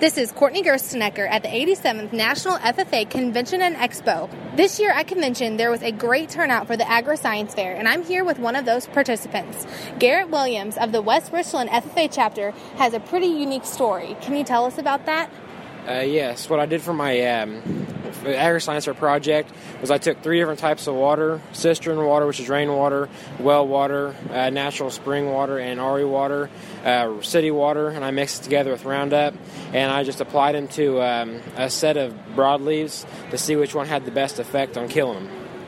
This is Courtney Gerstenecker at the 87th National FFA Convention and Expo. This year at convention, there was a great turnout for the Agri-Science Fair, and I'm here with one of those participants. Garrett Williams of the West Richland FFA chapter has a pretty unique story. Can you tell us about that? Yes. What I did for my Agri-Science Fair project was I took 3 different types of water: cistern water, which is rainwater; well water, natural spring water; and RE water, city water, and I mixed it together with Roundup, and I just applied them to a set of broadleaves to see which one had the best effect on killing them.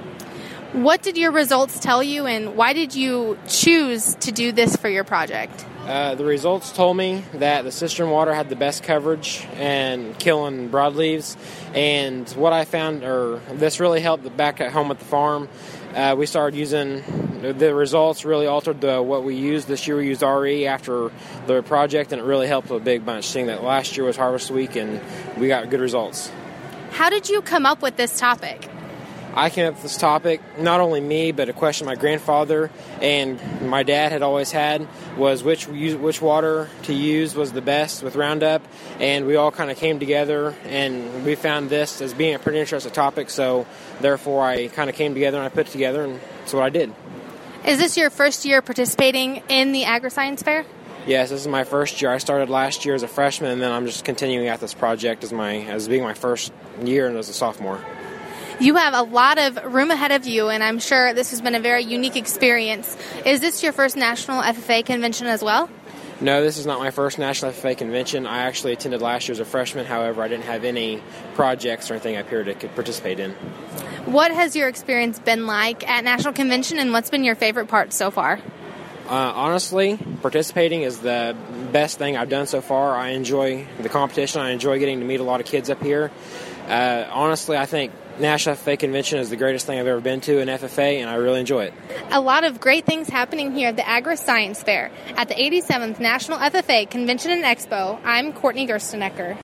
What did your results tell you, and why did you choose to do this for your project? The results told me that the cistern water had the best coverage and killing broadleaves, and what I found, this really helped back at home at the farm. We started using, the results really altered what we used. This year we used RE after the project, and it really helped a big bunch, seeing that last year was Harvest Week and we got good results. How did you come up with this topic? I came up with this topic, not only me, but a question my grandfather and my dad had always had was which water to use was the best with Roundup, and we all kind of came together and we found this as being a pretty interesting topic, so therefore I kind of came together and I put it together, and that's what I did. Is this your first year participating in the Agri-Science Fair? Yes, this is my first year. I started last year as a freshman, and then I'm just continuing at this project as being my first year and as a sophomore. You have a lot of room ahead of you, and I'm sure this has been a very unique experience. Is this your first National FFA convention as well? No, this is not my first National FFA convention. I actually attended last year as a freshman. However, I didn't have any projects or anything up here to participate in. What has your experience been like at National Convention, and what's been your favorite part so far? Honestly, participating is the best thing I've done so far. I enjoy the competition. I enjoy getting to meet a lot of kids up here. Honestly, I think National FFA Convention is the greatest thing I've ever been to in FFA, and I really enjoy it. A lot of great things happening here at the Agri-Science Fair at the 87th National FFA Convention and Expo. I'm Courtney Gerstenecker.